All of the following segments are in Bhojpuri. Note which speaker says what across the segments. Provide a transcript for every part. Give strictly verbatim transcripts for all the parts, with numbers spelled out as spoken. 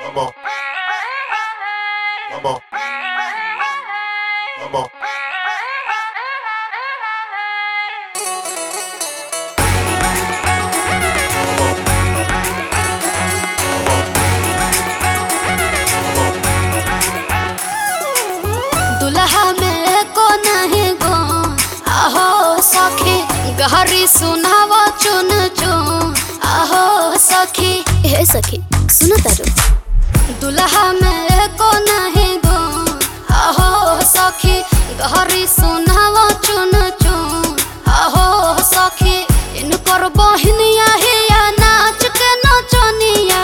Speaker 1: Come on. Come on. Come on.
Speaker 2: दुल्हा में को नहीं गो आहो सखी गहरी सुनावा चुन चुन आहो सखी हे सखी सुनो तारो दुल्हा में को नहीं गो आहो सखी गहरी सुनावा चुन चुन आहो सखी इन पर बहनिया है या नाच के नचनिया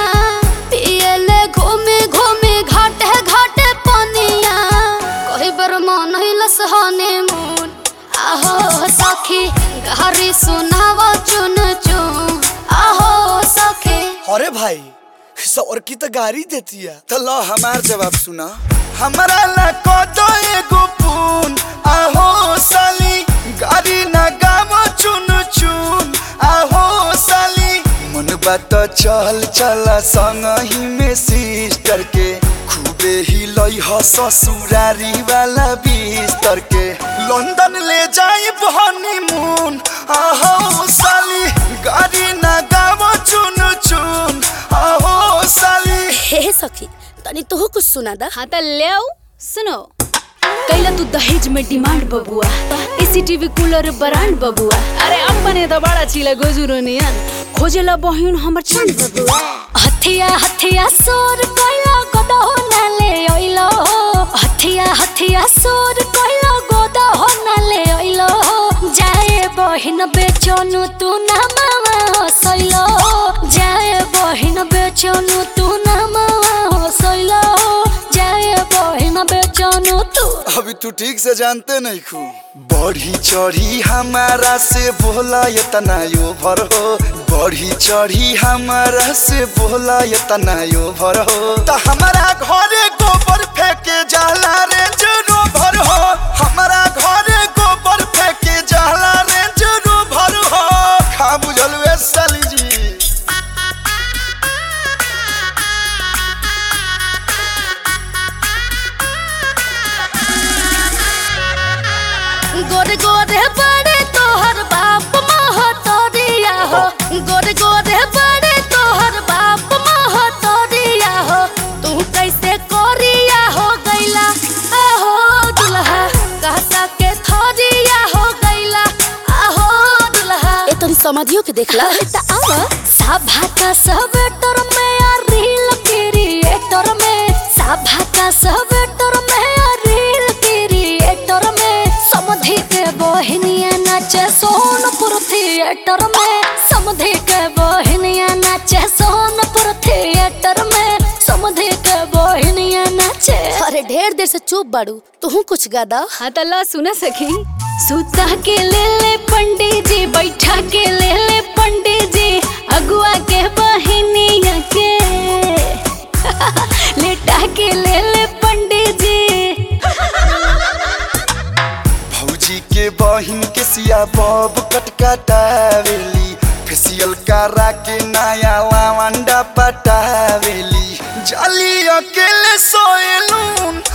Speaker 2: पियले घूमे घूमे घाटे घाटे पनिया कोई बर मन हिलस हनीमून आहो सखी गहरी सुनावा चुन चुन आहो सखी।
Speaker 3: अरे भाई सौर की तो गाड़ी देती है तो लो हमार जवाब सुना हमारा ला को दो एगो पून आहो साली गाड़ी ना गावो चुन चुन आहो साली मन बात चल चला संग ही में सिस्टर के खूबे ही लई ह ससुरारी वाला बिस्तर के लंदन ले जाई हनीमून आहो साली गाड़ी ना गावो चुन चुन आहो साली।
Speaker 2: हे सखी तनी तो कुछ सुना दा।
Speaker 4: हाँ तो ले आओ सुनो कैला तू दहेज में डिमांड बबुआ एसीटीवी कूलर ब्रांड बबुआ अरे अपने तो बड़ा चीला गोजुरो नियन खोजेला बहिन हमर चंद बबुआ
Speaker 2: हथिया हथिया सोर कैला गोदा हो ना ले ओइलो हथिया हथिया सोर कैला गोदा हो ना ले ओइलो जाए बहिन बेचनु तू ना मावा हसैलो जाए बहिन बेचनु तू ना मावा हसैलो जाए बहिन बेचनु तू।
Speaker 3: अभी तू ठीक से जानते नहीं खू बढ़ी चढ़ी हमारा से बोला ये तना यो भर हो बढ़ी चढ़ी हमारा से बोला ये तना यो भर हो तो हमारा घरे गोबर फेंके जाला रे जरो भर हो हमारा घरे गोबर फेंके जाला रे जरो भर हो खा बुझल वे साली जी।
Speaker 2: गोरे गोरे बड़े तोहर बाप महतरिया हो गोरे गोरे बड़े तोहर बाप महतरिया हो तू कैसे कोरिया हो गैला आहो दुल्हा कहता के थरिया हो गैला आहो दुल्हा ए तनी समझियो के देखला त आवा सभा का सब टर में आ रील क्रिएटर में सभा का सब टर में आ रील क्रिएटर में समधि के बहनिया नाचे सोनपुर थिएटर में समधि के बहनिया नाचे सोनपुर थिएटर में समधि के बहनिया नाचे। अरे ढेर देर से चुप बाड़ू तू कुछ गादा।
Speaker 4: हाँ तो ला सुना सखी सुता के ले ले पंडित जी बैठा के ले ले पंडित जी अगुआ के बहनिया के लेटा के ले ले पंडित जी
Speaker 3: भौजी के बहिन के सिया बब कटकटावेली फेसियल करा के नया लावंडा पटावेली जाली अकेले सोएलून